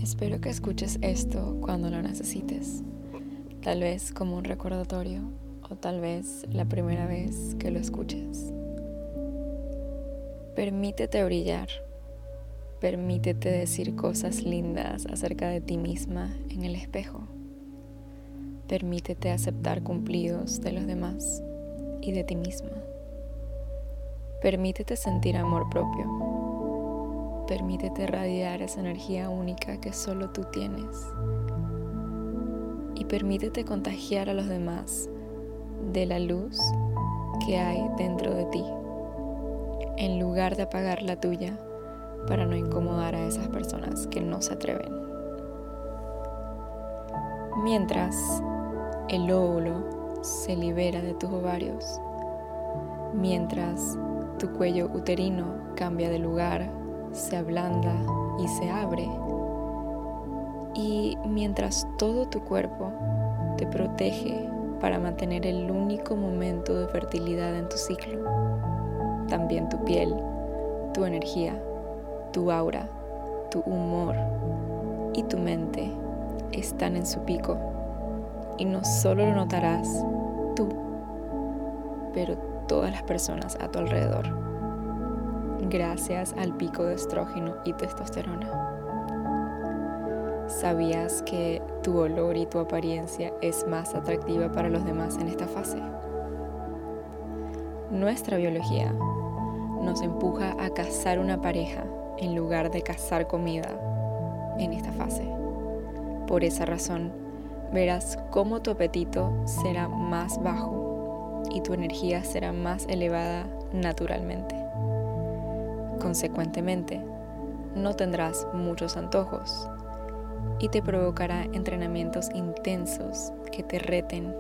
Espero que escuches esto cuando lo necesites, tal vez como un recordatorio o tal vez la primera vez que lo escuches. Permítete brillar, permítete decir cosas lindas acerca de ti misma en el espejo. Permítete aceptar cumplidos de los demás y de ti misma. Permítete sentir amor propio. Permítete radiar esa energía única que solo tú tienes. Y permítete contagiar a los demás de la luz que hay dentro de ti, en lugar de apagar la tuya para no incomodar a esas personas que no se atreven. Mientras el óvulo se libera de tus ovarios, mientras tu cuello uterino cambia de lugar, se ablanda y se abre, y mientras todo tu cuerpo te protege para mantener el único momento de fertilidad en tu ciclo, también tu piel, tu energía, tu aura, tu humor y tu mente están en su pico, y no solo lo notarás tú, pero todas las personas a tu alrededor, gracias al pico de estrógeno y testosterona. ¿Sabías que tu olor y tu apariencia es más atractiva para los demás en esta fase? Nuestra biología nos empuja a cazar una pareja en lugar de cazar comida en esta fase. Por esa razón, verás cómo tu apetito será más bajo y tu energía será más elevada naturalmente. Consecuentemente, no tendrás muchos antojos y te provocará entrenamientos intensos que te reten.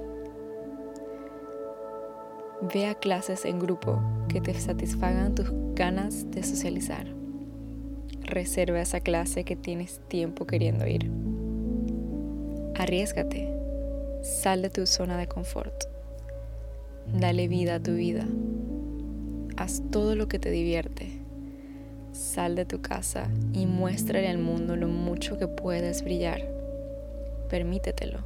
Ve a clases en grupo que te satisfagan tus ganas de socializar. Reserva esa clase que tienes tiempo queriendo ir. Arriésgate, sal de tu zona de confort. Dale vida a tu vida. Haz todo lo que te divierte. Sal de tu casa y muéstrale al mundo lo mucho que puedes brillar. Permítetelo.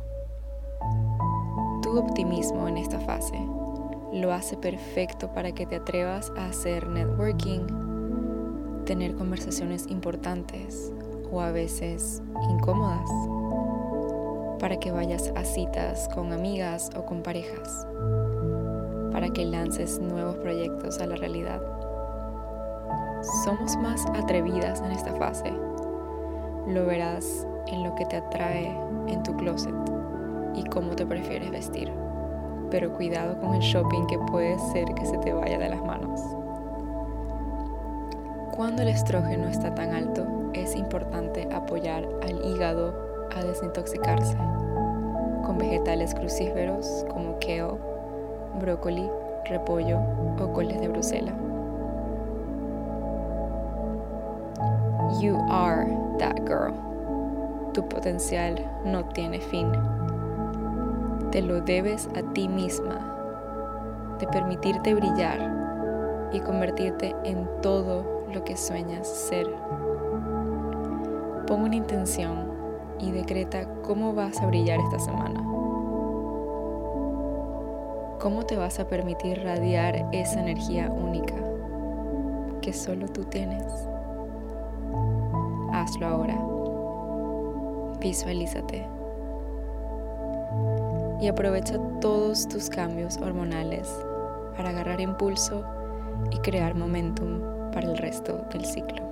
Tu optimismo en esta fase lo hace perfecto para que te atrevas a hacer networking, tener conversaciones importantes o a veces incómodas, para que vayas a citas con amigas o con parejas, para que lances nuevos proyectos a la realidad. Somos más atrevidas en esta fase. Lo verás en lo que te atrae en tu closet y cómo te prefieres vestir. Pero cuidado con el shopping, que puede ser que se te vaya de las manos. Cuando el estrógeno está tan alto, es importante apoyar al hígado a desintoxicarse con vegetales crucíferos como kale, brócoli, repollo o coles de Bruselas. You are that girl. Tu potencial no tiene fin. Te lo debes a ti misma, de permitirte brillar y convertirte en todo lo que sueñas ser. Pon una intención y decreta cómo vas a brillar esta semana. ¿Cómo te vas a permitir radiar esa energía única que solo tú tienes? Hazlo ahora. Visualízate. Y aprovecha todos tus cambios hormonales para agarrar impulso y crear momentum para el resto del ciclo.